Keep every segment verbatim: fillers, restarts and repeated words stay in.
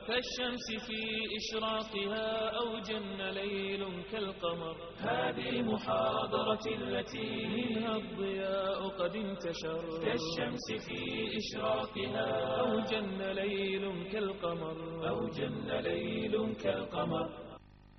كالشمس في إشراقها أو جن ليل كالقمر. هذه محاضرة التي منها الضياء قد انتشر. كالشمس في إشراقها أو جن ليل كالقمر. أو جن ليل كالقمر.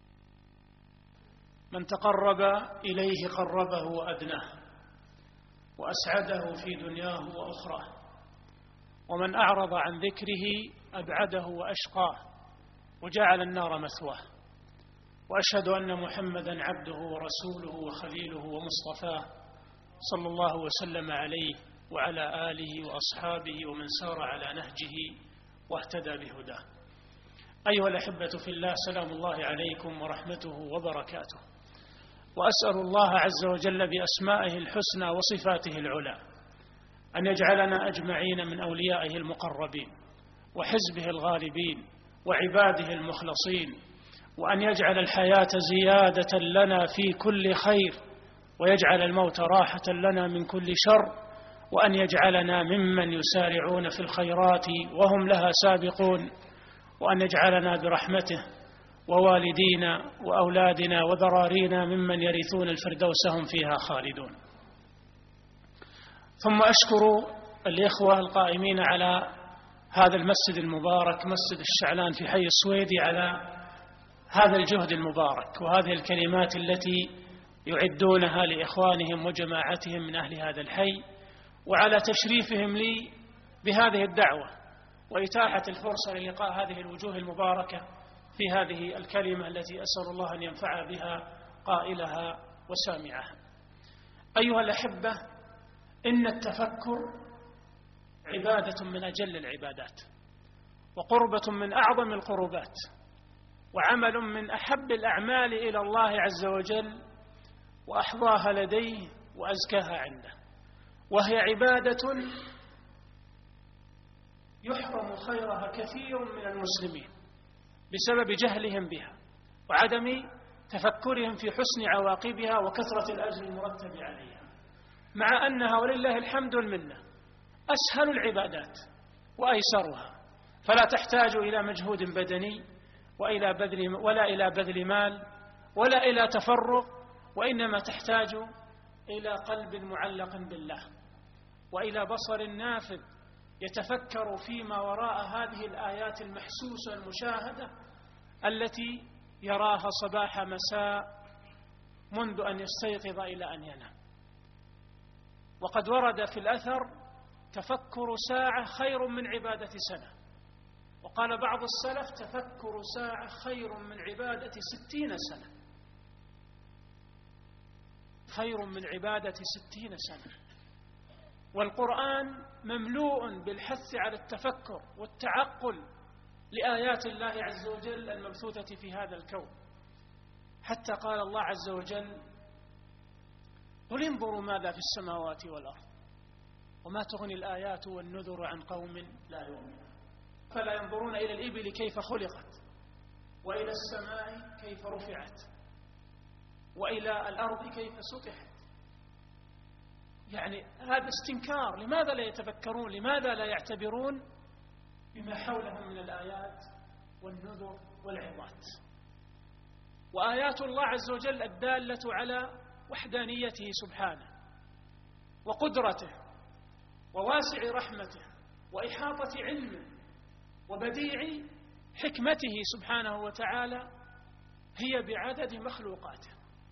من تقرب إليه قربه وأدناه وأسعده في دنياه وأخراه، ومن أعرض عن ذكره أبعده وأشقاه وجعل النار مثواه. وأشهد أن محمدا عبده ورسوله وخليله ومصطفاه صلى الله وسلم عليه وعلى آله وأصحابه ومن سار على نهجه واهتدى بهداه. أيها الأحبة في الله، سلام الله عليكم ورحمته وبركاته. وأسأل الله عز وجل بأسمائه الحسنى وصفاته العلى أن يجعلنا أجمعين من أوليائه المقربين وحزبه الغالبين وعباده المخلصين، وأن يجعل الحياة زيادة لنا في كل خير، ويجعل الموت راحة لنا من كل شر، وأن يجعلنا ممن يسارعون في الخيرات وهم لها سابقون، وأن يجعلنا برحمته ووالدينا وأولادنا وذرارينا ممن يرثون الفردوس هم فيها خالدون. ثم أشكر الإخوة القائمين على هذا المسجد المبارك، مسجد الشعلان في حي السويدي، على هذا الجهد المبارك وهذه الكلمات التي يعدونها لإخوانهم وجماعتهم من أهل هذا الحي، وعلى تشريفهم لي بهذه الدعوة وإتاحة الفرصة للقاء هذه الوجوه المباركة في هذه الكلمة التي أسأل الله أن ينفع بها قائلها وسامعها. أيها الأحبة، إن التفكر عبادة من أجل العبادات، وقربة من أعظم القربات، وعمل من أحب الأعمال إلى الله عز وجل، وأحظاها لديه وأزكاها عنده، وهي عبادة يحرم خيرها كثير من المسلمين بسبب جهلهم بها وعدم تفكرهم في حسن عواقبها وكثرة الأجر المرتب عليها، مع أنها ولله الحمد والمنة أسهل العبادات وأيسرها، فلا تحتاج إلى مجهود بدني وإلى بذل ولا إلى بذل مال ولا إلى تفرغ، وإنما تحتاج إلى قلب معلق بالله وإلى بصر نافذ يتفكر فيما وراء هذه الآيات المحسوسة المشاهدة التي يراها صباح مساء منذ أن يستيقظ إلى أن ينام. وقد ورد في الأثر: تفكر ساعة خير من عبادة سنة. وقال بعض السلف: تفكر ساعة خير من عبادة ستين سنة. خير من عبادة ستين سنة. والقرآن مملوء بالحث على التفكر والتعقل لآيات الله عز وجل المبثوثة في هذا الكون، حتى قال الله عز وجل: قل انظروا ماذا في السماوات والأرض وما تغني الآيات والنذر عن قوم لا يؤمنون. فلا ينظرون إلى الإبل كيف خلقت، وإلى السماء كيف رفعت، وإلى الأرض كيف سطحت. يعني هذا استنكار. لماذا لا يتفكرون؟ لماذا لا يعتبرون بما حولهم من الآيات والنذر والعظات؟ وآيات الله عز وجل الدالة على وحدانيته سبحانه وقدرته وواسع رحمته وإحاطة علمه وبديع حكمته سبحانه وتعالى هي بعدد مخلوقاته،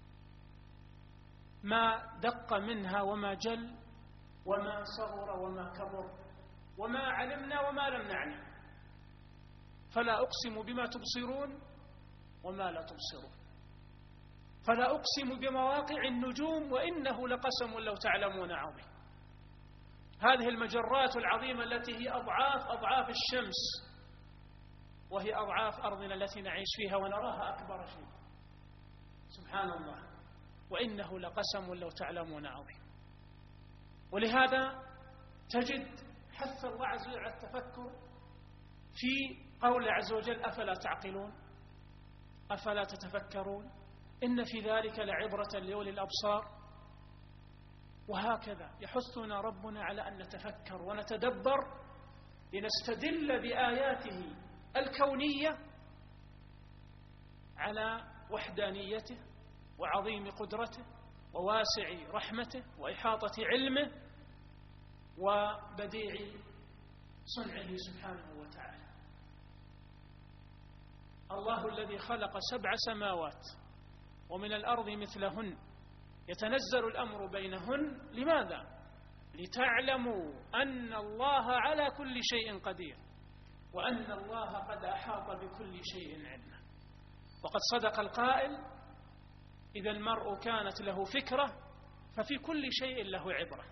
ما دق منها وما جل وما صغر وما كبر وما علمنا وما لم نعلم. فلا أقسم بما تبصرون وما لا تبصرون، فلا أقسم بمواقع النجوم وإنه لقسم لو تعلمون عظيم. هذه المجرات العظيمة التي هي أضعاف أضعاف الشمس، وهي أضعاف أرضنا التي نعيش فيها ونراها أكبر شيء، سبحان الله، وإنه لقسم لو تعلمون عظيم. ولهذا تجد حث الله عز وجل على التفكر في قول عز وجل: أفلا تعقلون، أفلا تتفكرون، إن في ذلك لعبرة لأولي الأبصار. وهكذا يحثنا ربنا على أن نتفكر ونتدبر لنستدل بآياته الكونية على وحدانيته وعظيم قدرته وواسع رحمته وإحاطة علمه وبديع صنعه سبحانه وتعالى. الله الذي خلق سبع سماوات ومن الأرض مثلهن يتنزل الأمر بينهن، لماذا؟ لتعلموا أن الله على كل شيء قدير وأن الله قد أحاط بكل شيء علما. وقد صدق القائل: إذا المرء كانت له فكرة ففي كل شيء له عبرة.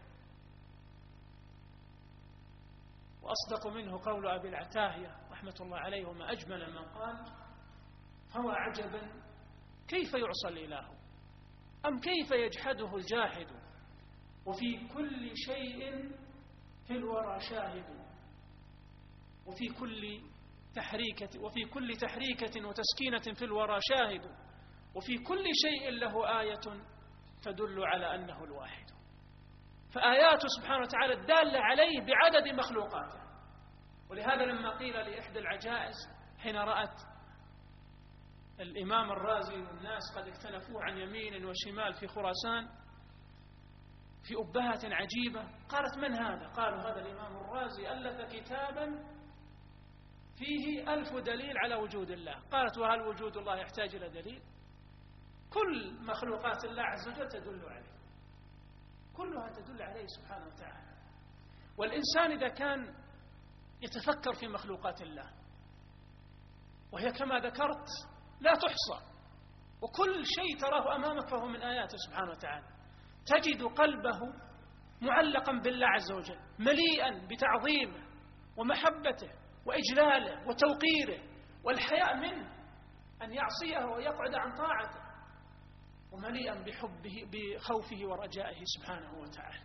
وأصدق منه قول أبي العتاهية رحمة الله عليه: وما أجمل من قال: فهو عجبا كيف يعصى الإله أم كيف يجحده الجاحد، وفي كل شيء في الورى شاهد، وفي كل تحريكة وفي كل تحريكة وتسكينة في الورى شاهد، وفي كل شيء له آية تدل على أنه الواحد. فآياته سبحانه وتعالى الدالة عليه بعدد مخلوقاته. ولهذا لما قيل لإحدى العجائز حين رأت الإمام الرازي والناس قد اختلفوه عن يمين وشمال في خراسان في أبهة عجيبة، قالت: من هذا؟ قالوا: هذا الإمام الرازي ألف كتابا فيه ألف دليل على وجود الله. قالت: وهل وجود الله يحتاج إلى دليل؟ كل مخلوقات الله عز وجل تدل عليه، كلها تدل عليه سبحانه وتعالى. والإنسان إذا كان يتفكر في مخلوقات الله، وهي كما ذكرت لا تحصى، وكل شيء تراه أمامك فهو من آياته سبحانه وتعالى، تجد قلبه معلقا بالله عز وجل، مليئا بتعظيمه ومحبته وإجلاله وتوقيره والحياء منه أن يعصيه ويقعد عن طاعته، ومليئا بحبه بخوفه ورجائه سبحانه وتعالى.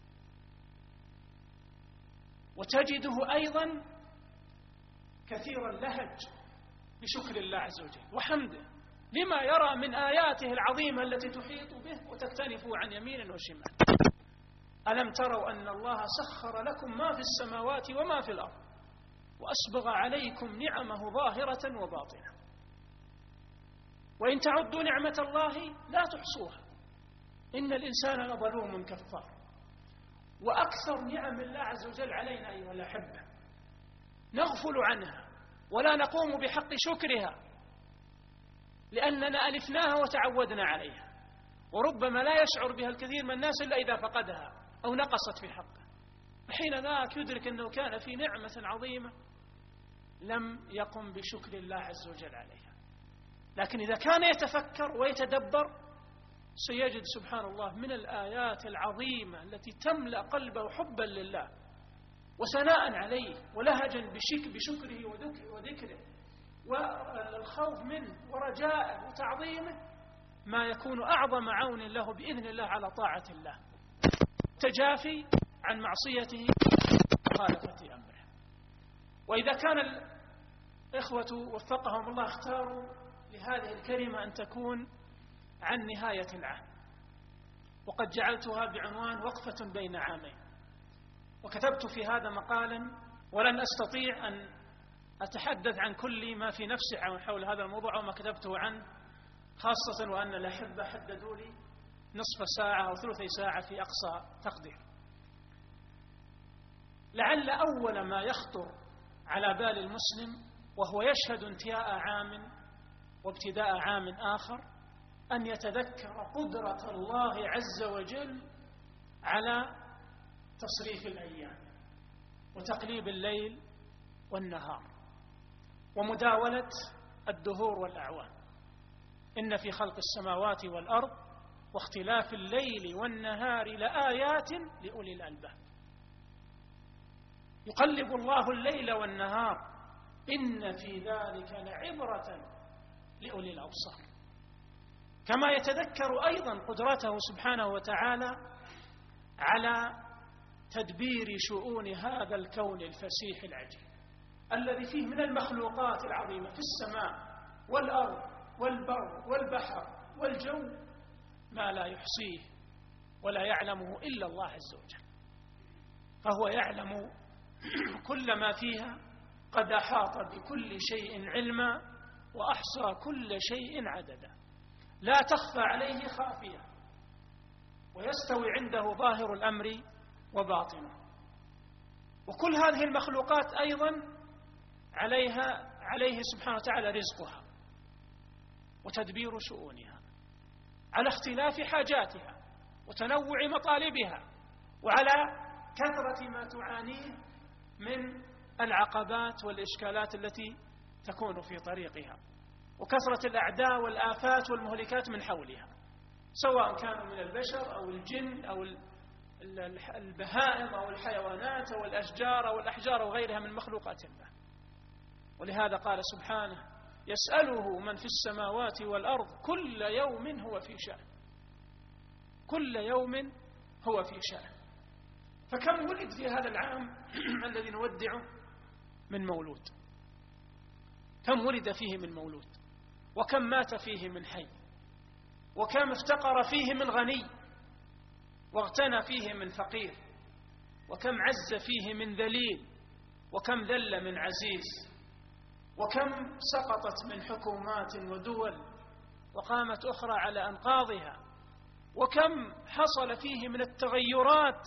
وتجده أيضا كثير اللهج بشكر الله عز وجل وحمده لما يرى من آياته العظيمة التي تحيط به وتكتنف عن يمين وشمال. ألم تروا أن الله سخر لكم ما في السماوات وما في الأرض وأسبغ عليكم نعمه ظاهرة وباطنة وإن تعدوا نعمة الله لا تحصوها إن الإنسان لظلوم كفار. وأكثر نعم الله عز وجل علينا أيها الأحبة نغفل عنها ولا نقوم بحق شكرها لأننا ألفناها وتعودنا عليها، وربما لا يشعر بها الكثير من الناس إلا إذا فقدها أو نقصت في حقه، فحين ذاك يدرك أنه كان في نعمة عظيمة لم يقم بشكر الله عز وجل عليها. لكن إذا كان يتفكر ويتدبر سيجد سبحان الله من الآيات العظيمة التي تملأ قلبه حبا لله وثناء عليه ولهجا بشك بشكره وذكره والخوف منه ورجاءه وتعظيمه ما يكون أعظم عون له بإذن الله على طاعة الله، تجافي عن معصيته ومخالفة أمره. وإذا كان الإخوة وفقهم الله اختاروا لهذه الكلمة أن تكون عن نهاية العام، وقد جعلتها بعنوان وقفة بين عامين، وكتبت في هذا مقالا ولن أستطيع أن أتحدث عن كل ما في نفسي حول هذا الموضوع وما كتبته عنه، خاصة وأن الأحبة حددوا لي نصف ساعة أو ثلثي ساعة في أقصى تقدير. لعل أول ما يخطر على بال المسلم وهو يشهد انتهاء عام وابتداء عام آخر أن يتذكر قدرة الله عز وجل على تصريف الأيام وتقليب الليل والنهار ومداولة الدهور والأعوام. إن في خلق السماوات والأرض واختلاف الليل والنهار لآيات لأولي الألباب. يقلب الله الليل والنهار إن في ذلك لعبرة لأولي الأبصار. كما يتذكر أيضا قدرته سبحانه وتعالى على تدبير شؤون هذا الكون الفسيح العجيب الذي فيه من المخلوقات العظيمة في السماء والأرض والبر والبحر والجو ما لا يحصيه ولا يعلمه إلا الله عز وجل، فهو يعلم كل ما فيها قد أحاط بكل شيء علما وأحصى كل شيء عددا، لا تخفى عليه خافية، ويستوي عنده ظاهر الأمر وباطنه. وكل هذه المخلوقات أيضا عليها عليه سبحانه وتعالى رزقها وتدبير شؤونها، على اختلاف حاجاتها وتنوع مطالبها، وعلى كثرة ما تعانيه من العقبات والإشكالات التي تكون في طريقها، وكثرة الأعداء والآفات والمهلكات من حولها، سواء كانوا من البشر أو الجن أو البهائم أو الحيوانات أو الأشجار أو الأحجار وغيرها من مخلوقات الله. ولهذا قال سبحانه: يسأله من في السماوات والأرض كل يوم هو في شأن. كل يوم هو في شأن. فكم ولد في هذا العام الذي نودعه من مولود؟ كم ولد فيه من مولود؟ وكم مات فيه من حي؟ وكم افتقر فيه من غني واغتنى فيه من فقير؟ وكم عز فيه من ذليل؟ وكم ذل من عزيز؟ وكم سقطت من حكومات ودول وقامت أخرى على أنقاضها؟ وكم حصل فيه من التغيرات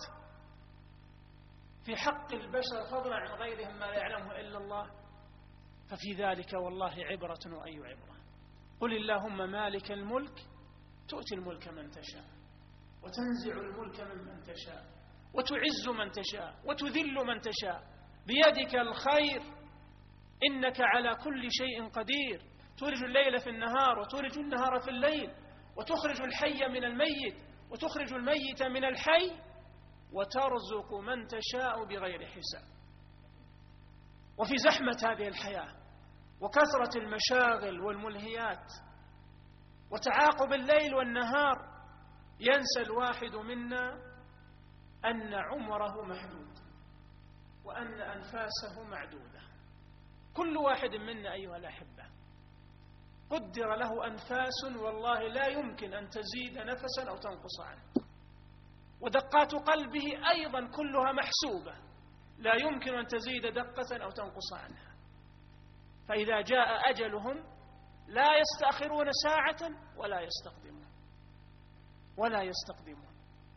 في حق البشر فضلا عن غيرهم ما لا يعلمه إلا الله. ففي ذلك والله عبرة وأي عبرة. قل اللهم مالك الملك تؤتي الملك من تشاء وتنزع الملك ممن تشاء وتعز من تشاء وتذل من تشاء بيدك الخير إنك على كل شيء قدير. تولج الليل في النهار وتولج النهار في الليل، وتخرج الحي من الميت وتخرج الميت من الحي، وترزق من تشاء بغير حساب. وفي زحمة هذه الحياة وكثرة المشاغل والملهيات وتعاقب الليل والنهار ينسى الواحد منا أن عمره محدود وأن أنفاسه معدودة. كل واحد منا أيها الأحبة قدر له أنفاس والله لا يمكن أن تزيد نفسا أو تنقص عنه، ودقات قلبه أيضا كلها محسوبة لا يمكن أن تزيد دقة أو تنقص عنها. فإذا جاء أجلهم لا يستأخرون ساعة ولا يستقدمون ولا يستقدمون.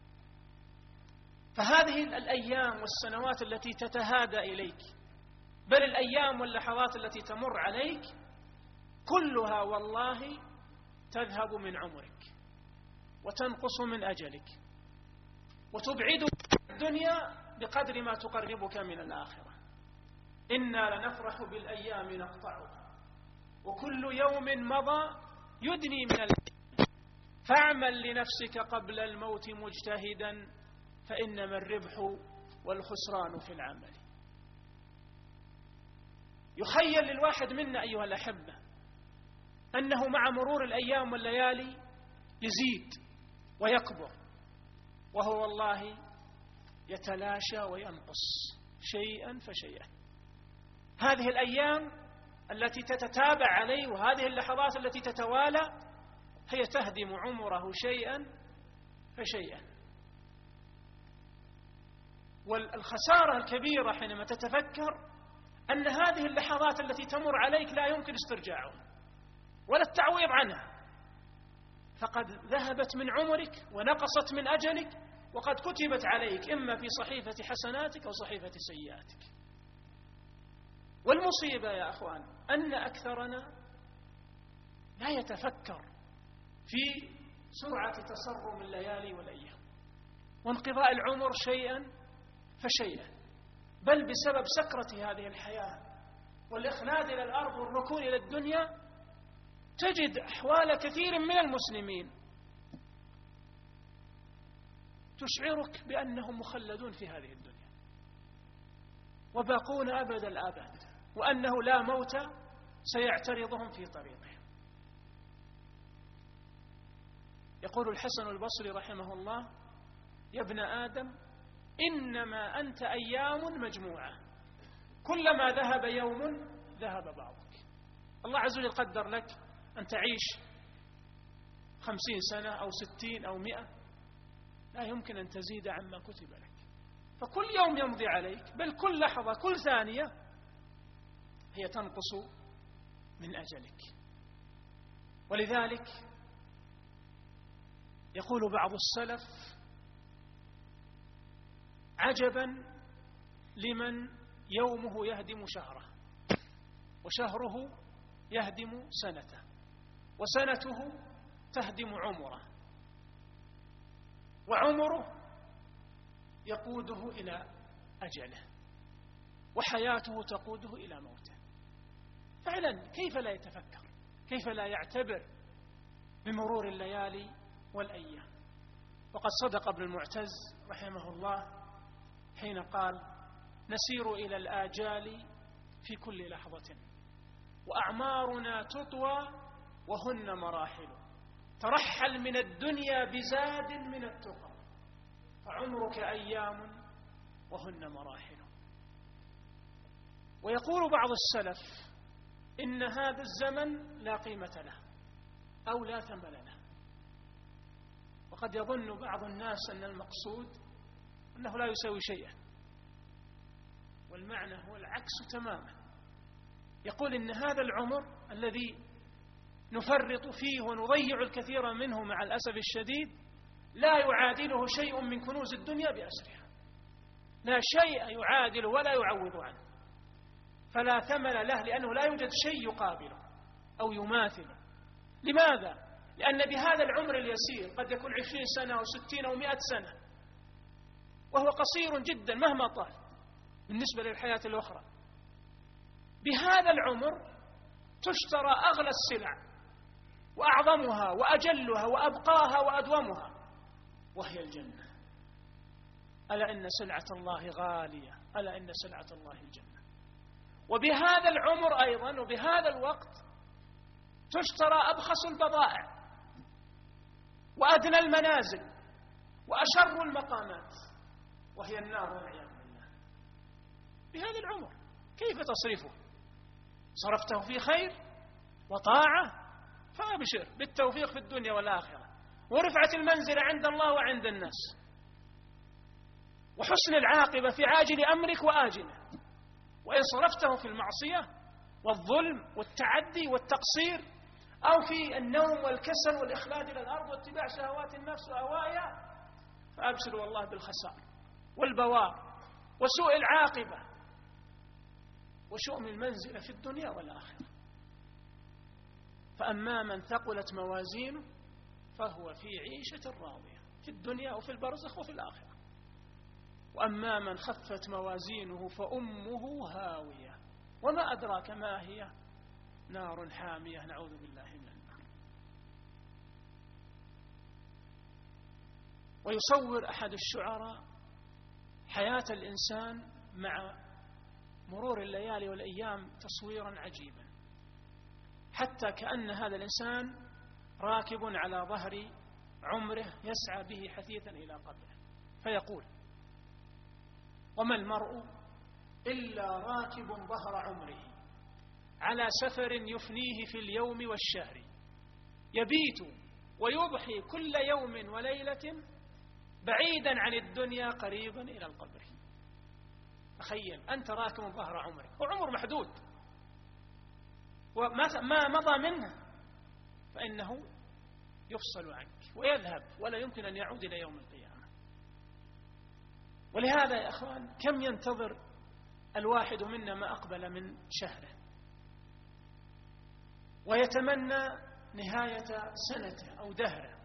فهذه الأيام والسنوات التي تتهادى إليك، بل الأيام واللحظات التي تمر عليك، كلها والله تذهب من عمرك وتنقص من أجلك وتبعدك عن الدنيا بقدر ما تقربك من الآخرة. إنا لنفرح بالأيام نقطعها وكل يوم مضى يدني من الأيام، فاعمل لنفسك قبل الموت مجتهدا فإنما الربح والخسران في العمل. يخيل للواحد منا أيها الأحبة أنه مع مرور الأيام والليالي يزيد ويكبر، وهو والله يتلاشى وينقص شيئا فشيئا. هذه الأيام التي تتتابع عليه وهذه اللحظات التي تتوالى هي تهدم عمره شيئا فشيئا. والخسارة الكبيرة حينما تتفكر أن هذه اللحظات التي تمر عليك لا يمكن استرجاعها ولا التعويض عنها، فقد ذهبت من عمرك ونقصت من أجلك وقد كتبت عليك إما في صحيفة حسناتك أو صحيفة سيئاتك. والمصيبة يا أخوان أن أكثرنا لا يتفكر في سرعة تصرم الليالي والأيام وانقضاء العمر شيئا فشيئا، بل بسبب سكرة هذه الحياة والإخلاد إلى الأرض والركون إلى الدنيا تجد أحوال كثير من المسلمين تشعرك بأنهم مخلدون في هذه الدنيا وباقون أبد الآباد، وأنه لا موت سيعترضهم في طريقهم. يقول الحسن البصري رحمه الله: يا ابن آدم إنما أنت أيام مجموعة، كلما ذهب يوم ذهب بعضك. الله عز وجل قدر لك أن تعيش خمسين سنة أو ستين أو مئة، لا يمكن أن تزيد عما كتب لك. فكل يوم يمضي عليك، بل كل لحظة كل ثانية هي تنقص من أجلك. ولذلك يقول بعض السلف: عجبا لمن يومه يهدم شهره، وشهره يهدم سنته، وسنته تهدم عمره، وعمره يقوده إلى أجله، وحياته تقوده إلى موته. فعلا كيف لا يتفكر؟ كيف لا يعتبر بمرور الليالي والأيام؟ وقد صدق ابن المعتز رحمه الله حين قال: نسير إلى الآجال في كل لحظة، وأعمارنا تطوى وهن مراحل، ترحل من الدنيا بزاد من التقى، فعمرك أيام وهن مراحل. ويقول بعض السلف: إن هذا الزمن لا قيمة له أو لا ثمن له. وقد يظن بعض الناس أن المقصود أنه لا يساوي شيئا، والمعنى هو العكس تماما. يقول إن هذا العمر الذي نفرط فيه ونضيع الكثير منه مع الأسف الشديد لا يعادله شيء من كنوز الدنيا بأسرها، لا شيء يعادله ولا يعوض عنه، فلا ثمن له، لأنه لا يوجد شيء يقابله أو يماثله. لماذا؟ لأن بهذا العمر اليسير قد يكون عشرين سنة أو ستين أو مئة سنة، وهو قصير جدا مهما طال بالنسبة للحياة الأخرى. بهذا العمر تشترى أغلى السلع وأعظمها وأجلها وأبقاها وأدومها، وهي الجنة. ألا إن سلعة الله غالية، ألا إن سلعة الله الجنة. وبهذا العمر أيضا وبهذا الوقت تشترى أبخس البضائع وأدنى المنازل وأشر المقامات، وهي النار والعياذ بالله. بهذا العمر كيف تصرفه؟ صرفته في خير وطاعة فأبشر بالتوفيق في الدنيا والآخرة، ورفعة المنزل عند الله وعند الناس، وحسن العاقبة في عاجل أمرك وآجله. وإن صرفته في المعصية والظلم والتعدي والتقصير، أو في النوم والكسل والإخلاد إلى الأرض واتباع شهوات النفس وأهوائها، فأبشر والله بالخسار والبوار وسوء العاقبة وشؤم المنزل في الدنيا والآخرة. فأما من ثقلت موازينه فهو في عيشة راضية في الدنيا وفي البرزخ وفي الآخرة، وأما من خفت موازينه فأمه هاوية وما أدراك ما هي، نار حامية، نعوذ بالله من النار. ويصور أحد الشعراء حياة الإنسان مع مرور الليالي والأيام تصويرا عجيبا، حتى كأن هذا الإنسان راكب على ظهر عمره يسعى به حثيثا إلى قبره، فيقول: وما المرء إلا راكب ظهر عمره على سفر يفنيه في اليوم والشهر، يبيت ويضحي كل يوم وليلة بعيدا عن الدنيا قريبا إلى القبر. تخيل أنت راكب ظهر عمرك، وعمر محدود، وما مضى منه فإنه يفصل عنك ويذهب ولا يمكن أن يعود إلى يوم القيامة. ولهذا يا أخوان كم ينتظر الواحد منا ما أقبل من شهره، ويتمنى نهاية سنته أو دهره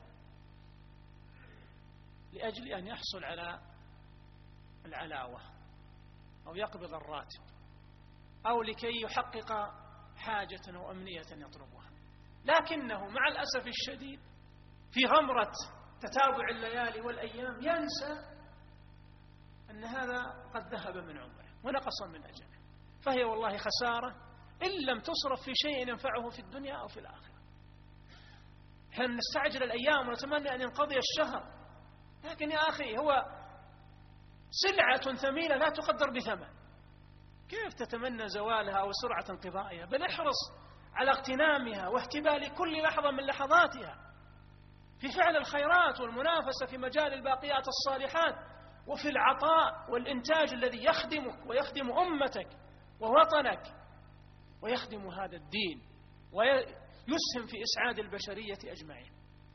لأجل أن يحصل على العلاوة أو يقبض الراتب، أو لكي يحقق حاجة أو أمنية يطلبها. لكنه مع الأسف الشديد في غمرة تتابع الليالي والأيام ينسى أن هذا قد ذهب من عمره ونقص من أجله، فهي والله خسارة إن لم تصرف في شيء ينفعه في الدنيا أو في الآخرة. حين نستعجل الأيام ونتمنى أن ينقضي الشهر، لكن يا أخي هو سلعة ثمينة لا تقدر بثمن، كيف تتمنى زوالها أو سرعة انقضائها؟ بل احرص على اغتنامها واحتبال كل لحظة من لحظاتها في فعل الخيرات والمنافسة في مجال الباقيات الصالحات، وفي العطاء والإنتاج الذي يخدمك ويخدم أمتك ووطنك. ويخدم هذا الدين ويسهم في إسعاد البشرية أجمعين.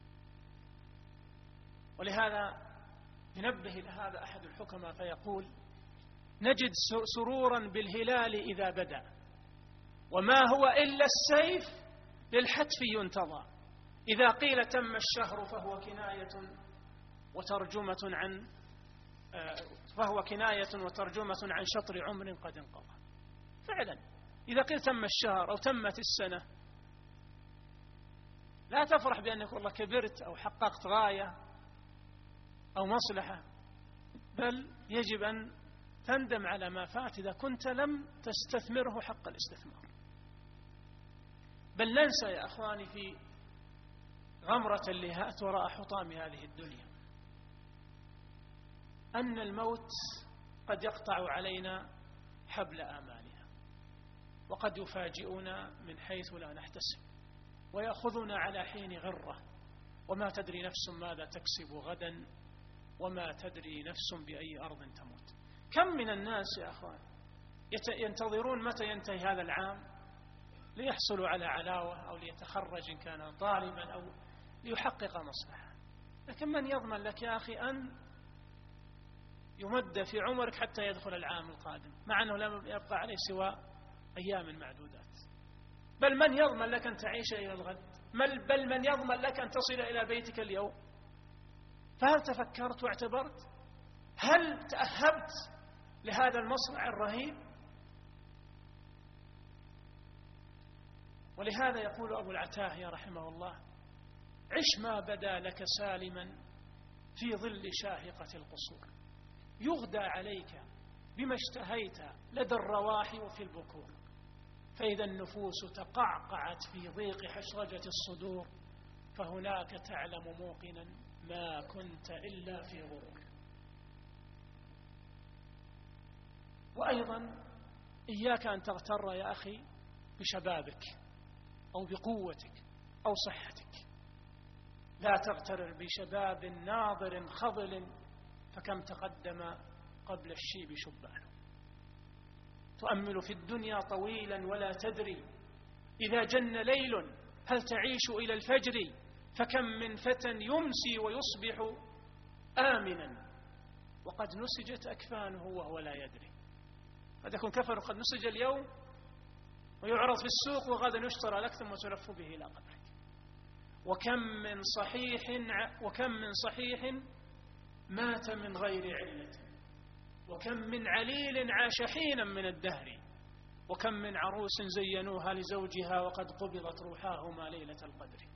ولهذا ينبه إلى هذا أحد الحكماء فيقول: نجد سرورا بالهلال إذا بدأ، وما هو إلا السيف للحتف ينتظى. إذا قيل تم الشهر فهو كناية وترجمة عن فهو كناية وترجمة عن شطر عمر قد انقضى. فعلا إذا قيل تم الشهر أو تمت السنة، لا تفرح بأنك والله كبرت أو حققت غاية أو مصلحة، بل يجب أن تندم على ما فات إذا كنت لم تستثمره حق الاستثمار. بل ننسى يا أخواني في غمرة اللهات وراء حطام هذه الدنيا أن الموت قد يقطع علينا حبل آمالنا، وقد يفاجئنا من حيث لا نحتسب، ويأخذنا على حين غرة، وما تدري نفس ماذا تكسب غدا، وما تدري نفس بأي أرض تموت. كم من الناس يا أخوان ينتظرون متى ينتهي هذا العام ليحصلوا على علاوة أو ليتخرج إن كان طالبا أو ليحقق مصلحة، لكن من يضمن لك يا أخي أن يمد في عمرك حتى يدخل العام القادم، مع أنه لم يبقى عليه سوى أيام معدودات؟ بل من يضمن لك أن تعيش إلى الغد؟ بل من يضمن لك أن تصل إلى بيتك اليوم؟ فهل تفكرت واعتبرت؟ هل تأهبت لهذا المصرع الرهيب؟ ولهذا يقول أبو العتاهية رحمه الله: عش ما بدا لك سالما في ظل شاهقة القصور، يغدى عليك بما اشتهيت لدى الرواح وفي البكور، فإذا النفوس تقعقعت في ضيق حشرجة الصدور، فهناك تعلم موقنا ما كنت إلا في غرور. وأيضا إياك أن تغتر يا أخي بشبابك أو بقوتك أو صحتك، لا تغتر بشباب ناظر خضل، فكم تقدم قبل الشيب شبان. تؤمل في الدنيا طويلا ولا تدري إذا جن ليل هل تعيش إلى الفجر، فكم من فتى يمسي ويصبح آمنا وقد نسجت أكفانه وهو لا يدري. قد يكون كفن قد نسج اليوم ويعرض في السوق وغدا يشترى لك ثم تلف به إلى قبرك. وكم من صحيح وكم من صحيح مات من غير علة، وكم من عليل عاش حينا من الدهر، وكم من عروس زينوها لزوجها وقد قبضت روحاهما ليلة القدر.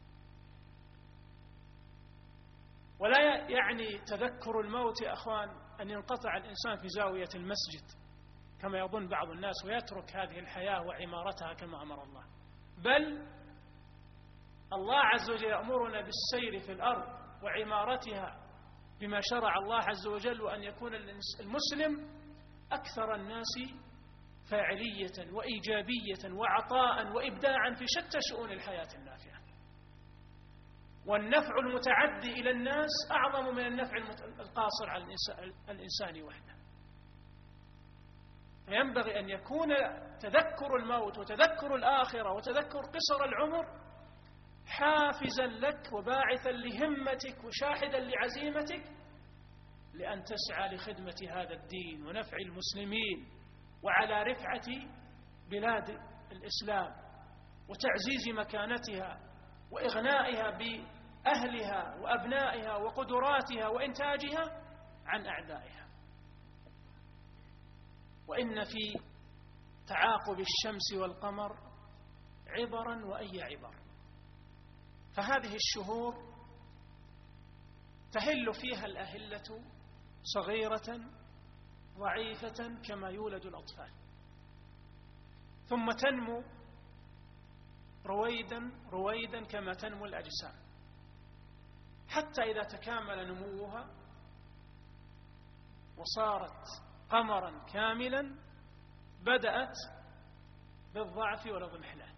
ولا يعني تذكر الموت يا أخوان أن ينقطع الإنسان في زاوية المسجد كما يظن بعض الناس ويترك هذه الحياة وعمارتها كما أمر الله، بل الله عز وجل يأمرنا بالسير في الأرض وعمارتها بما شرع الله عز وجل، وأن يكون المسلم أكثر الناس فاعلية وإيجابية وعطاء وإبداعا في شتى شؤون الحياة النافعة. والنفع المتعدي إلى الناس أعظم من النفع القاصر على الإنسان وحده. فينبغي أن يكون تذكر الموت وتذكر الآخرة وتذكر قصر العمر حافزا لك وباعثا لهمتك وشاحدا لعزيمتك لأن تسعى لخدمة هذا الدين ونفع المسلمين وعلى رفعة بلاد الإسلام وتعزيز مكانتها وإغنائها بأهلها وأبنائها وقدراتها وإنتاجها عن أعدائها. وإن في تعاقب الشمس والقمر عبرا وأي عبر، فهذه الشهور تهل فيها الأهلة صغيرة ضعيفة كما يولد الأطفال، ثم تنمو رويدا رويدا كما تنمو الأجسام، حتى إذا تكامل نموها وصارت قمرا كاملا بدأت بالضعف والاضمحلال،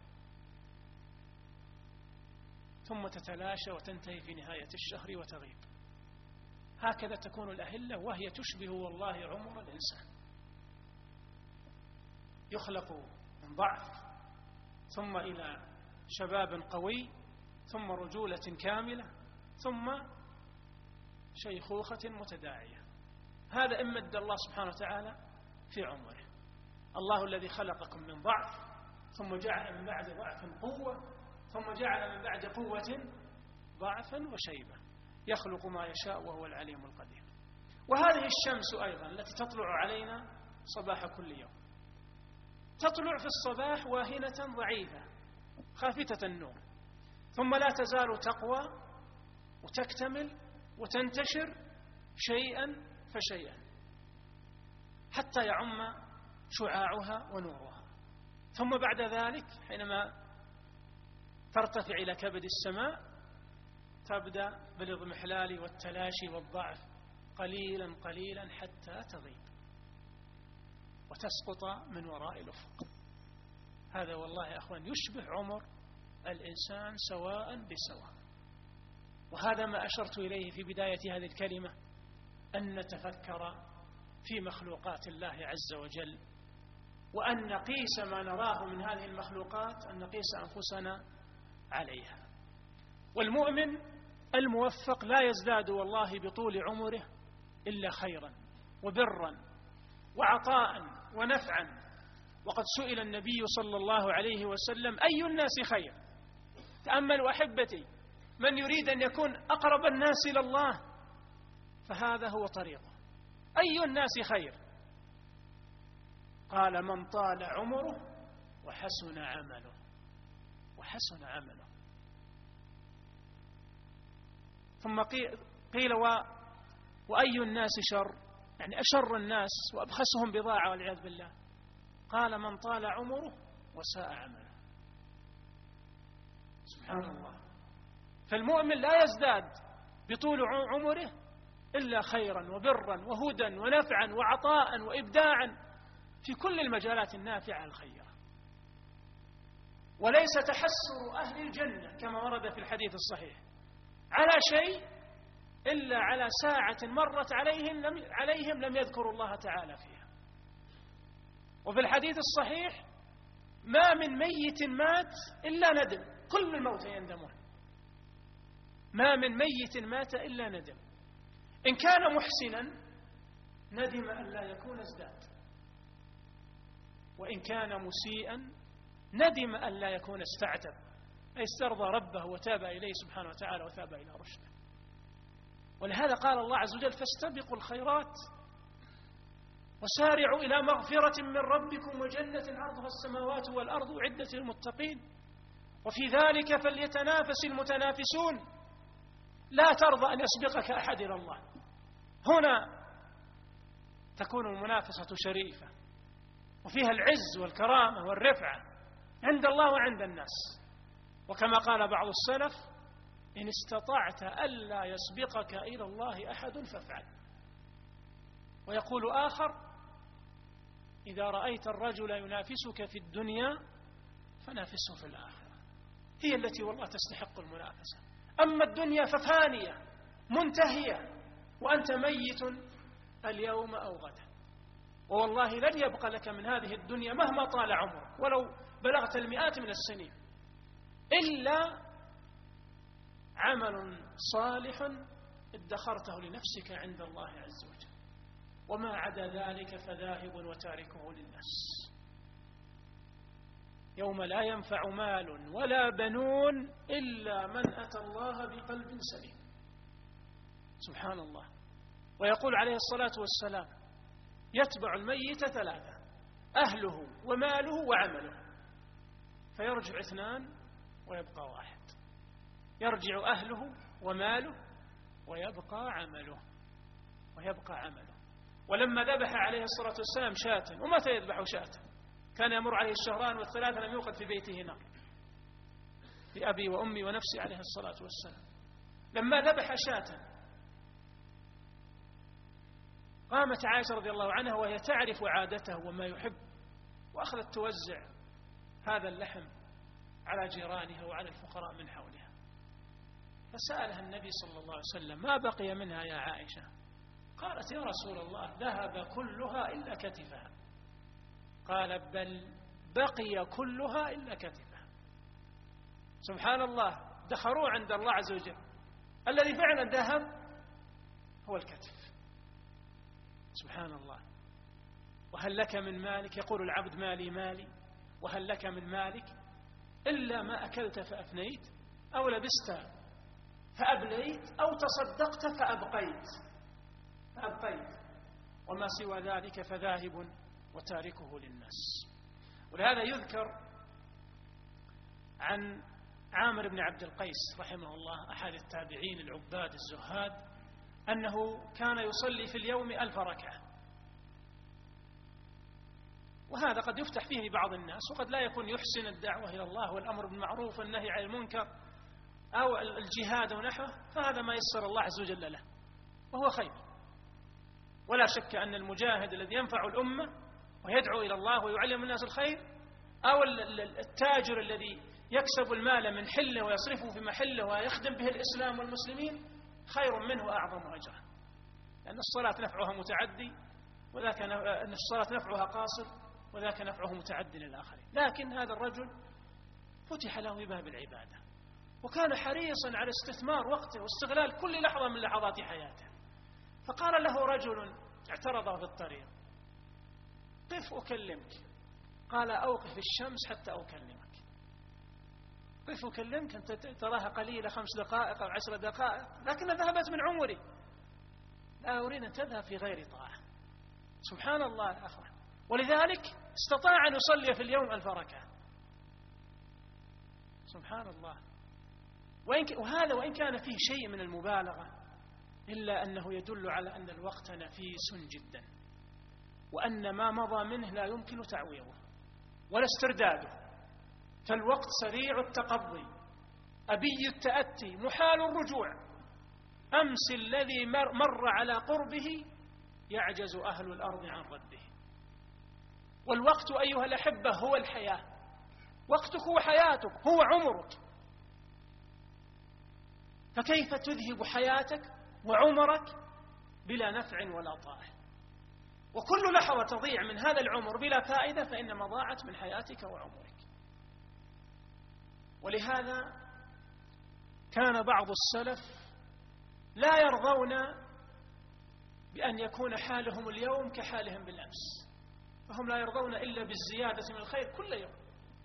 ثم تتلاشى وتنتهي في نهاية الشهر وتغيب. هكذا تكون الأهلة، وهي تشبه والله عمر الإنسان، يخلق من ضعف ثم إلى شباب قوي، ثم رجولة كاملة، ثم شيخوخة متداعية. هذا إن مد الله سبحانه وتعالى في عمره. الله الذي خلقكم من ضعف ثم جعل من بعد ضعف قوة ثم جعل من بعد قوة ضعفا وشيبة، يخلق ما يشاء وهو العليم القدير. وهذه الشمس أيضا التي تطلع علينا صباح كل يوم، تطلع في الصباح واهنة ضعيفة خافتة النور، ثم لا تزال تقوى وتكتمل وتنتشر شيئا فشيئا حتى يعم شعاعها ونورها. ثم بعد ذلك حينما ترتفع إلى كبد السماء تبدأ بالاضمحلال والتلاشي والضعف قليلا قليلا حتى تغيب وتسقط من وراء الأفق. هذا والله يا أخوان يشبه عمر الإنسان سواء بسواء. وهذا ما أشرت إليه في بداية هذه الكلمة، أن نتفكر في مخلوقات الله عز وجل، وأن نقيس ما نراه من هذه المخلوقات، أن نقيس أنفسنا عليها. والمؤمن الموفق لا يزداد والله بطول عمره إلا خيرا وبرا وعطاء ونفعا. وقد سئل النبي صلى الله عليه وسلم: أي الناس خير؟ تأملوا أحبتي، من يريد أن يكون أقرب الناس إلى الله فهذا هو طريقه. أي الناس خير؟ قال: من طال عمره وحسن عمله. وحسن عمله. ثم قيل: و وأي الناس شر؟ يعني أشر الناس وأبخسهم بضاعة والعياذ بالله. قال: من طال عمره وساء عمله. سبحان الله. فالمؤمن لا يزداد بطول عمره إلا خيرا وبرا وهدى ونفعا وعطاء وإبداعا في كل المجالات النافعة الخيرة. وليس تحسر أهل الجنة كما ورد في الحديث الصحيح على شيء إلا على ساعة مرت عليهم لم, عليهم لم يذكروا الله تعالى فيها. وفي الحديث الصحيح: ما من ميت مات إلا ندم. كل الموتى يندمون. ما من ميت مات إلا ندم. إن كان محسنا ندم أن لا يكون ازداد، وإن كان مسيئا ندم أن لا يكون استعتب، أي استرضى ربه وتاب إليه سبحانه وتعالى وتاب إلى رشده. ولهذا قال الله عز وجل: فاستبقوا الخيرات وسارعوا إلى مغفرة من ربكم وجنة عرضها السماوات والأرض أعدت للمتقين وفي ذلك فليتنافس المتنافسون. لا ترضى أن يسبقك أحد إلى الله. هنا تكون المنافسة شريفة وفيها العز والكرامة والرفعة عند الله وعند الناس. وكما قال بعض السلف: إن استطعت ألا يسبقك إلى الله أحد فافعل. ويقول آخر: إذا رأيت الرجل ينافسك في الدنيا فنافسه في الآخرة. هي التي والله تستحق المنافسة. أما الدنيا ففانية منتهية وأنت ميت اليوم أو غدا، والله لن يبقى لك من هذه الدنيا مهما طال عمرك ولو بلغت المئات من السنين إلا عمل صالح ادخرته لنفسك عند الله عز وجل، وما عدا ذلك فذاهب وتاركه للناس. يوم لا ينفع مال ولا بنون إلا من أتى الله بقلب سليم. سبحان الله. ويقول عليه الصلاة والسلام: يتبع الميت ثلاثة: أهله وماله وعمله. فيرجع اثنان ويبقى واحد. يرجع أهله وماله ويبقى عمله ويبقى عمله. ولما ذبح عليه الصلاة والسلام شاة، ومتى يذبح شاة؟ كان يمر عليه الشهران والثلاثة لم يوقد في بيته نار، لأبي وأمي ونفسي عليه الصلاة والسلام. لما ذبح شاة قامت عائشة رضي الله عنها وهي تعرف عادته وما يحب، وأخذت توزع هذا اللحم على جيرانها وعلى الفقراء من حولها. فسألها النبي صلى الله عليه وسلم: ما بقي منها يا عائشة؟ قالت: يا رسول الله ذهب كلها إلا كتفها. قال: بل بقي كلها إلا كتفها. سبحان الله، دخروه عند الله عز وجل. الذي فعلا ذهب هو الكتف. سبحان الله. وهل لك من مالك، يقول العبد مالي مالي، وهل لك من مالك إلا ما أكلت فأفنيت، أو لبست فأبليت، أو تصدقت فأبقيت فأبقيت وما سوى ذلك فذاهب وتاركه للناس. ولهذا يذكر عن عامر بن عبد القيس رحمه الله أحد التابعين العباد الزهاد أنه كان يصلي في اليوم ألف ركعة، وهذا قد يفتح فيه بعض الناس، وقد لا يكون يحسن الدعوة إلى الله والأمر بالمعروف والنهي عن المنكر أو الجهاد ونحوه، فهذا ما يسر الله عز وجل له وهو خير. ولا شك أن المجاهد الذي ينفع الأمة ويدعو إلى الله ويعلم الناس الخير، أو التاجر الذي يكسب المال من حله ويصرفه في محله ويخدم به الإسلام والمسلمين، خير منه وأعظم أجرا، لأن الصلاة نفعها متعدي، وذاك أن الصلاة نفعها قاصر، وذاك نفعه متعد للآخرين. لكن هذا الرجل فتح له باب العبادة، وكان حريصا على استثمار وقته واستغلال كل لحظة من لحظات حياته. فقال له رجل اعترضه في الطريق: قف أكلمك. قال: أوقف الشمس حتى أكلمك. قف أكلمك، أنت تراها قليلة، خمس دقائق أو عشر دقائق، لكن ذهبت من عمري، لا أريد أن تذهب في غير طاعة. سبحان الله يا أخوان. ولذلك استطاع أن يصلي في اليوم ألف ركعة. سبحان الله. وإن وهذا وإن كان فيه شيء من المبالغة، إلا أنه يدل على أن الوقت نفيس جدا، وأن ما مضى منه لا يمكن تعويضه ولا استرداده. فالوقت سريع التقضي، أبي التأتي، محال الرجوع. أمس الذي مر على قربه يعجز أهل الأرض عن رده. والوقت أيها الأحبة هو الحياة، وقتك هو حياتك، هو عمرك. فكيف تذهب حياتك وعمرك بلا نفع ولا طاعة؟ وكل لحظة تضيع من هذا العمر بلا فائدة فإنما ضاعت من حياتك وعمرك. ولهذا كان بعض السلف لا يرضون بأن يكون حالهم اليوم كحالهم بالأمس، فهم لا يرضون إلا بالزيادة من الخير كل يوم.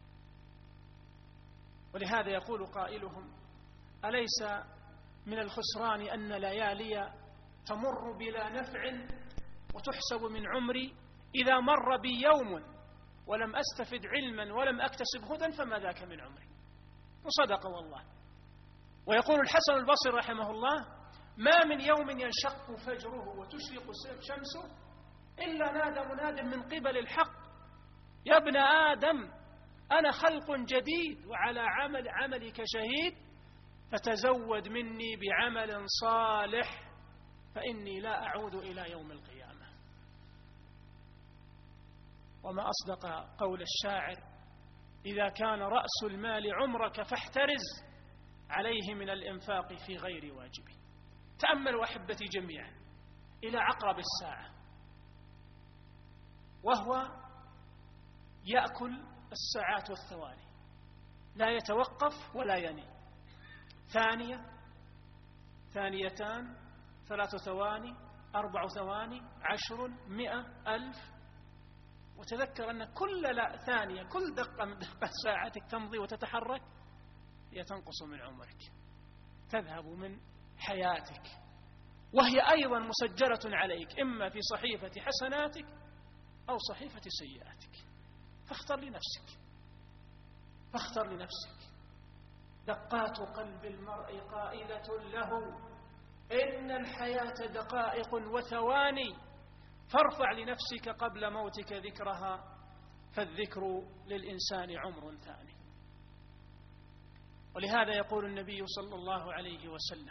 ولهذا يقول قائلهم: أليس من الخسران أن ليالي تمر بلا نفع وتحسب من عمري؟ إذا مر بي يوم ولم أستفد علما ولم أكتسب هدى فما ذاك من عمري. وصدق والله. ويقول الحسن البصري رحمه الله: ما من يوم ينشق فجره وتشرق شمسه إلا نادى مناد من قبل الحق: يا ابن آدم أنا خلق جديد وعلى عمل عملك شهيد، فتزود مني بعمل صالح فإني لا أعود إلى يوم القيامة. وما أصدق قول الشاعر: إذا كان رأس المال عمرك فاحترز عليه من الإنفاق في غير واجب. تأملوا أحبتي جميعا إلى عقرب الساعة، وهو يأكل الساعات والثواني، لا يتوقف ولا يني. ثانية، ثانيتان، ثلاث ثواني، أربع ثواني، عشر، مئة، ألف. وتذكر أن كل لا ثانية، كل دقة من دقات ساعتك تمضي وتتحرك هي تنقص من عمرك، تذهب من حياتك، وهي أيضا مسجلة عليك إما في صحيفة حسناتك أو صحيفة سيئاتك. فاختر لنفسك، فاختر لنفسك. دقات قلب المرء قائلة له: إن الحياة دقائق وثواني، فارفع لنفسك قبل موتك ذكرها، فالذكر للإنسان عمر ثاني. ولهذا يقول النبي صلى الله عليه وسلم: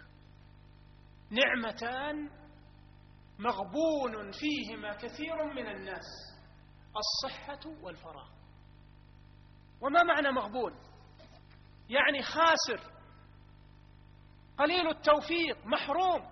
نعمتان مغبون فيهما كثير من الناس، الصحة والفراغ. وما معنى مغبون؟ يعني خاسر، قليل التوفيق، محروم.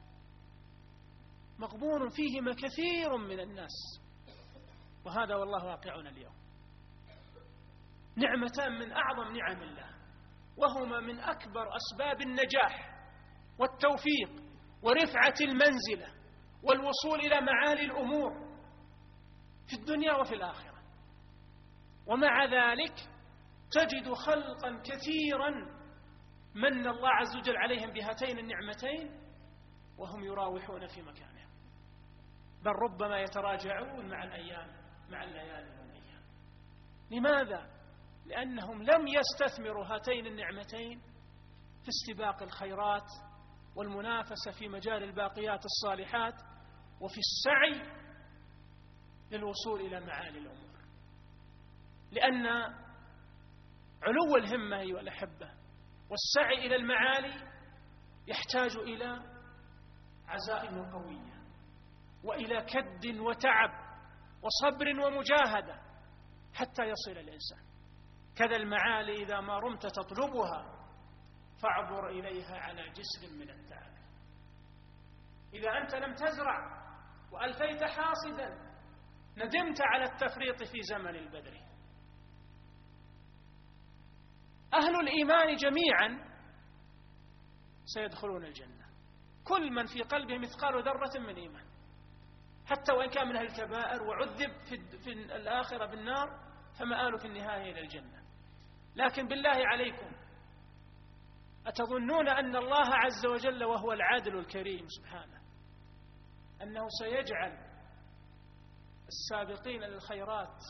مغبون فيهما كثير من الناس، وهذا والله واقعنا اليوم. نعمتان من أعظم نعم الله، وهما من أكبر أسباب النجاح والتوفيق ورفعة المنزلة والوصول إلى معالي الأمور في الدنيا وفي الآخرة. ومع ذلك تجد خلقا كثيرا من الله عز وجل عليهم بهاتين النعمتين وهم يراوحون في مكانهم، بل ربما يتراجعون مع الأيام مع الليالي والأيام. لماذا؟ لأنهم لم يستثمروا هاتين النعمتين في استباق الخيرات والمنافسة في مجال الباقيات الصالحات وفي السعي للوصول إلى معالي الأمور. لأن علو الهمة أيها الأحبة والسعي إلى المعالي يحتاج إلى عزائم قوية وإلى كد وتعب وصبر ومجاهدة حتى يصل الإنسان. كذا المعالي إذا ما رمت تطلبها فاعبر إليها على جسر من التعب. إذا أنت لم تزرع وألفيت حاصدا ندمت على التفريط في زمن البذر. أهل الإيمان جميعا سيدخلون الجنة، كل من في قلبه مثقال ذرة من إيمان، حتى وإن كان من أهل الكبائر وعذب في الآخرة بالنار فمآله في النهاية إلى الجنة. لكن بالله عليكم أتظنون أن الله عز وجل وهو العادل الكريم سبحانه أنه سيجعل السابقين للخيرات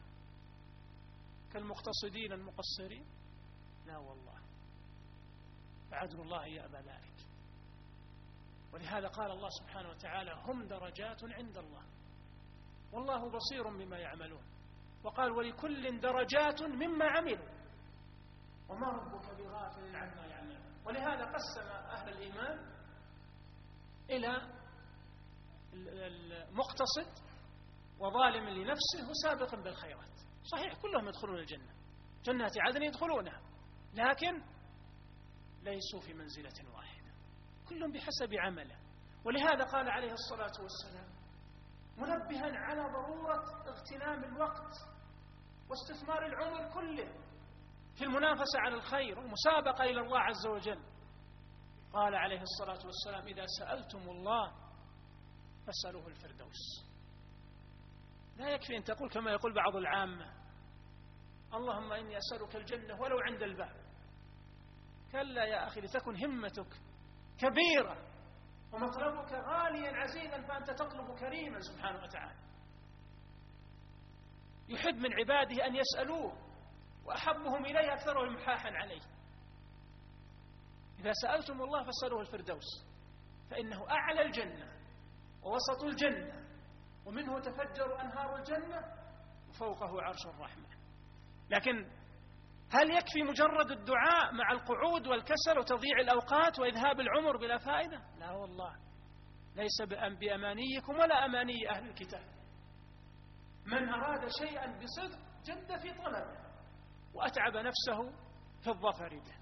كالمقتصدين المقصرين؟ لا والله، فعدل الله يأبى ذلك. ولهذا قال الله سبحانه وتعالى هم درجات عند الله والله بصير بما يعملون. وقال ولكل درجات مما عملوا وما ربك بغافل عما يعملون. ولهذا قسم أهل الإيمان إلى المقتصد وظالم لنفسه وسابق بالخيرات. صحيح كلهم يدخلون الجنة، جنات عدن يدخلونها، لكن ليسوا في منزلة واحدة، كلهم بحسب عمله. ولهذا قال عليه الصلاة والسلام منبها على ضرورة اغتنام الوقت واستثمار العمر كله في المنافسة على الخير والمسابقة إلى الله عز وجل. قال عليه الصلاة والسلام إذا سألتم الله فاسألوه الفردوس. لا يكفي أن تقول كما يقول بعض العامة اللهم إني أسألك الجنة ولو عند الباب. كلا يا أخي، لتكن همتك كبيرة ومطلبك غاليا عزيزا فأنت تطلب كريما سبحانه وتعالى. يحب من عباده أن يسألوه وأحبهم إليه أكثرهم إلحاحا عليه. إذا سألتم الله فاسألوه الفردوس فإنه أعلى الجنة ووسط الجنة ومنه تفجر أنهار الجنة وفوقه عرش الرحمن. لكن هل يكفي مجرد الدعاء مع القعود والكسل وتضييع الأوقات وإذهاب العمر بلا فائدة؟ لا والله، ليس بأمانيكم ولا أماني أهل الكتاب. من أراد شيئا بصدق جد في طلبه وأتعب نفسه في الظفر به.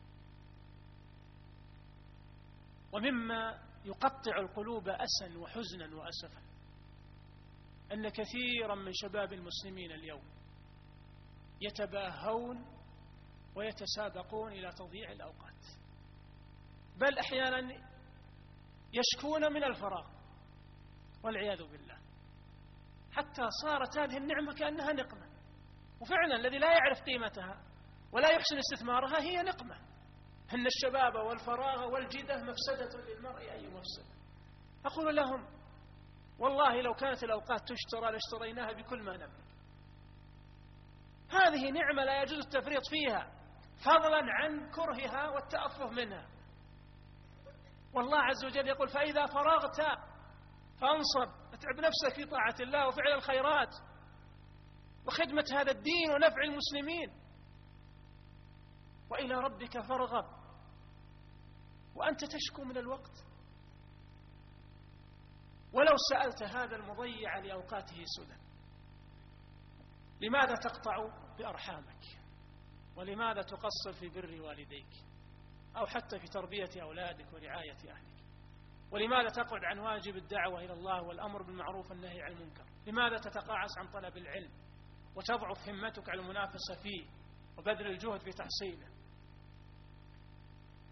ومما يقطع القلوب أسا وحزنا وأسفا أن كثيرا من شباب المسلمين اليوم يتباهون ويتسابقون إلى تضييع الأوقات، بل أحيانا يشكون من الفراغ والعياذ بالله، حتى صارت هذه النعمة كأنها نقمة. وفعلا الذي لا يعرف قيمتها ولا يحسن استثمارها هي نقمة. إن الشباب والفراغ والجدة مفسدة للمرء أي مفسدة. أقول لهم والله لو كانت الأوقات تشترى لاشتريناها بكل ما نملك. هذه نعمة لا يجوز التفريط فيها، فضلا عن كرهها والتأفه منها. والله عز وجل يقول فإذا فرغت فانصب، اتعب نفسك في طاعة الله وفعل الخيرات وخدمة هذا الدين ونفع المسلمين، وإلى ربك فارغب، وأنت تشكو من الوقت. ولو سألت هذا المضيع لأوقاته سدى لماذا تقطع بأرحامك؟ ولماذا تقصر في بر والديك أو حتى في تربية أولادك ورعاية أهلك؟ ولماذا تقعد عن واجب الدعوة إلى الله والأمر بالمعروف والنهي عن المنكر؟ لماذا تتقاعس عن طلب العلم وتضعف همتك على المنافسة فيه وبذل الجهد في تحصيله؟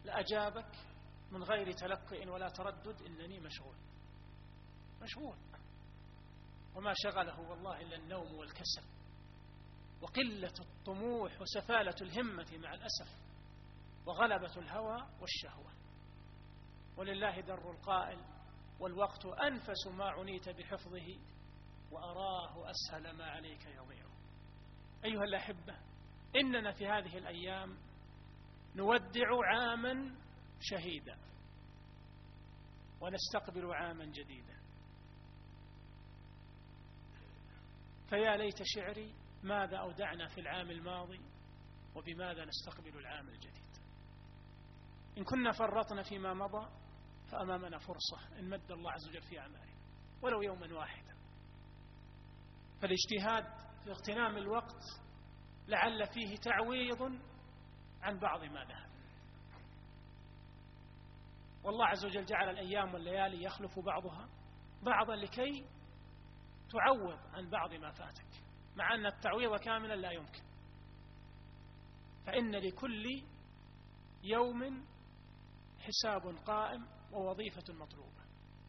لأجابك من غير تلقئ ولا تردد: إنني مشغول. مشغول، وما شغله والله إلا النوم والكسل وقلة الطموح وسفالة الهمة مع الأسف وغلبة الهوى والشهوة. ولله در القائل: والوقت أنفس ما عنيت بحفظه وأراه أسهل ما عليك يضيع. أيها الأحبة، إننا في هذه الأيام نودع عاما شهيدا ونستقبل عاما جديدا. فيا ليت شعري ماذا أودعنا في العام الماضي وبماذا نستقبل العام الجديد. إن كنا فرطنا فيما مضى فأمامنا فرصة إن مد الله عز وجل في أعمالنا ولو يوما واحدا. فالاجتهاد في اغتنام الوقت لعل فيه تعويض عن بعض ما ذهب. والله عز وجل جعل الأيام والليالي يخلف بعضها بعضا لكي تعوض عن بعض ما فاتك، مع أن التعويض كاملا لا يمكن. فإن لكل يوم حساب قائم ووظيفة مطلوبة،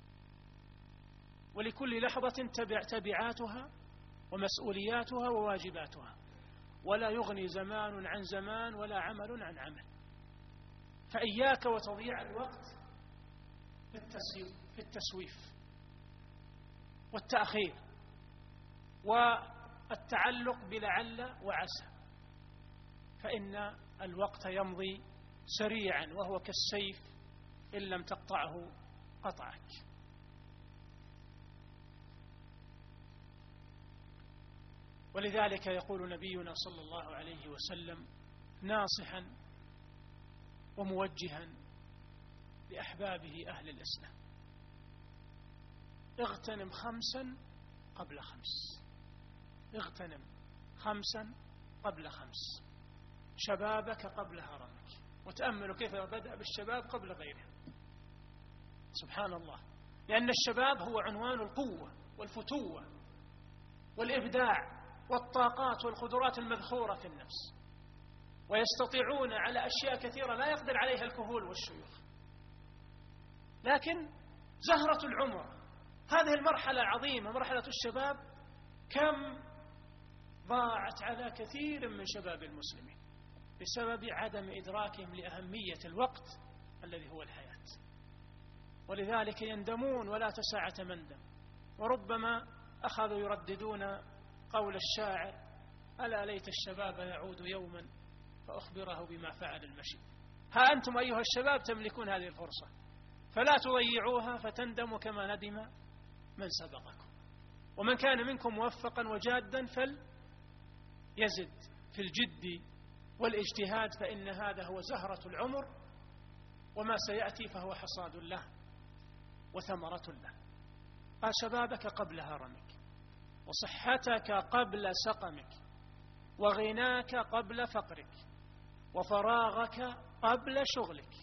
ولكل لحظة تبع تبعاتها ومسؤولياتها وواجباتها، ولا يغني زمان عن زمان ولا عمل عن عمل. فإياك وتضييع الوقت في التسويف والتأخير والتعلق بلعل وعسى، فإن الوقت يمضي سريعا وهو كالسيف إن لم تقطعه قطعك. ولذلك يقول نبينا صلى الله عليه وسلم ناصحا وموجها لأحبابه أهل الإسلام: اغتنم خمسا قبل خمس. اغتنم خمسا قبل خمس: شبابك قبل هرمك. وتأملوا كيف بدأ بالشباب قبل غيره. سبحان الله، لأن الشباب هو عنوان القوة والفتوة والإبداع والطاقات والقدرات المذخورة في النفس، ويستطيعون على أشياء كثيرة لا يقدر عليها الكهول والشيوخ. لكن زهرة العمر، هذه المرحلة العظيمة مرحلة الشباب، كم ضاعت على كثير من شباب المسلمين بسبب عدم إدراكهم لأهمية الوقت الذي هو الحياة. ولذلك يندمون ولا تساعة مندم، وربما أخذوا يرددون قول الشاعر: ألا ليت الشباب يعود يوما فأخبره بما فعل المشي. ها أنتم أيها الشباب تملكون هذه الفرصة، فلا تضيعوها فتندموا كما ندم من سبقكم. ومن كان منكم موفقا وجادا فليزد في الجد والاجتهاد، فإن هذا هو زهرة العمر، وما سيأتي فهو حصاد له وثمرة له. قال: شبابك قبل هرمك، وصحتك قبل سقمك، وغناك قبل فقرك، وفراغك قبل شغلك.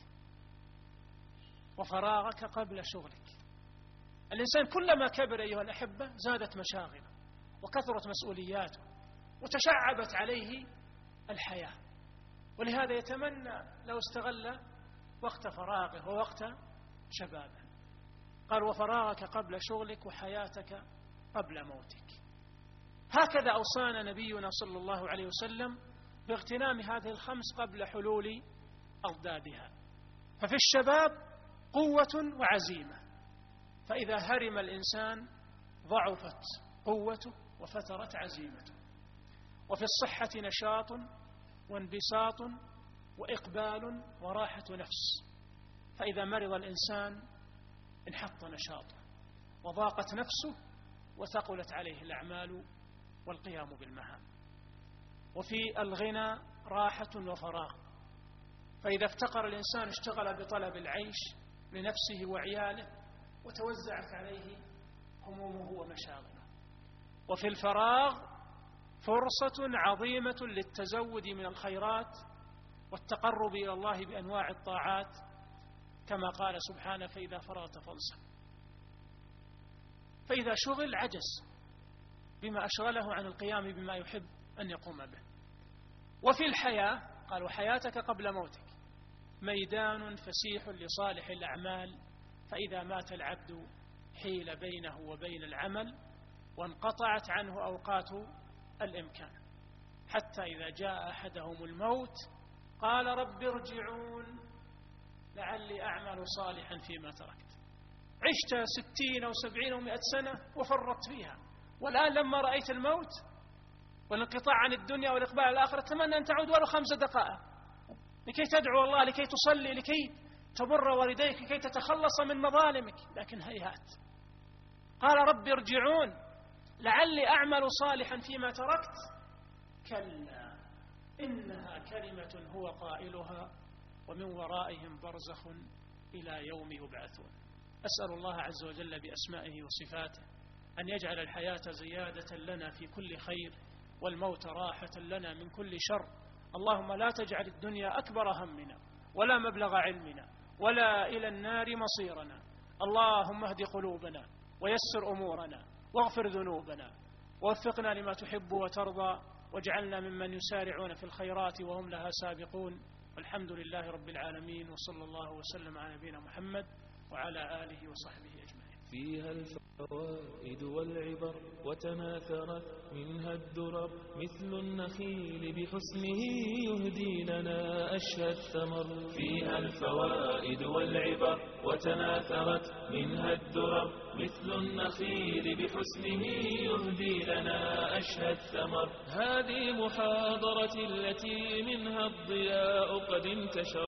وفراغك قبل شغلك. الإنسان كلما كبر أيها الأحبة زادت مشاغله وكثرت مسؤولياته وتشعبت عليه الحياة، ولهذا يتمنى لو استغل وقت فراغه ووقت شبابه. قال: وفراغك قبل شغلك، وحياتك قبل موتك. هكذا أوصانا نبينا صلى الله عليه وسلم باغتنام هذه الخمس قبل حلول أضدادها. ففي الشباب قوة وعزيمة، فإذا هرم الإنسان ضعفت قوته وفترت عزيمته. وفي الصحة نشاط وانبساط وإقبال وراحة نفس، فإذا مرض الإنسان انحط نشاطه وضاقت نفسه وثقلت عليه الأعمال والقيام بالمهام. وفي الغنى راحة وفراغ، فإذا افتقر الإنسان اشتغل بطلب العيش لنفسه وعياله وتوزعت عليه همومه ومشاغله. وفي الفراغ فرصة عظيمة للتزود من الخيرات والتقرب إلى الله بأنواع الطاعات، كما قال سبحانه: فإذا فرغت فانصب. فإذا شغل عجز بما أشغله عن القيام بما يحب أن يقوم به. وفي الحياة قال: وحياتك قبل موتك، ميدان فسيح لصالح الأعمال، فإذا مات العبد حيل بينه وبين العمل وانقطعت عنه أوقات الإمكان، حتى إذا جاء أحدهم الموت قال رب ارجعون لعلي أعمل صالحا فيما تركت. عشت ستين أو سبعين أو مئة سنة وفرطت فيها، والآن لما رأيت الموت والانقطاع عن الدنيا والإقبال على الآخرة تمنى أن تعود ولو خمس دقائق لكي تدعو الله، لكي تصلي، لكي تبر والديك، لكي تتخلص من مظالمك، لكن هيهات. قال رب ارجعون لعلي أعمل صالحا فيما تركت كلا إنها كلمة هو قائلها ومن ورائهم برزخ إلى يوم يبعثون. أسأل الله عز وجل بأسمائه وصفاته أن يجعل الحياة زيادة لنا في كل خير والموت راحة لنا من كل شر. اللهم لا تجعل الدنيا أكبر همنا ولا مبلغ علمنا ولا إلى النار مصيرنا. اللهم اهد قلوبنا ويسر أمورنا واغفر ذنوبنا ووفقنا لما تحب وترضى، واجعلنا ممن يسارعون في الخيرات وهم لها سابقون. والحمد لله رب العالمين، وصلى الله وسلم على نبينا محمد وعلى آله وصحبه أجمعين. فيها الفوائد والعبر وتناثرت منها الدرر، مثل النخيل بحسنه يهدي لنا أشهى الثمر. فيها الفوائد والعبر وتناثرت منها الدرر، مثل النخيل بحسنه يهدي لنا أشهى الثمر. هذه محاضرة التي منها الضياء قد انتشر.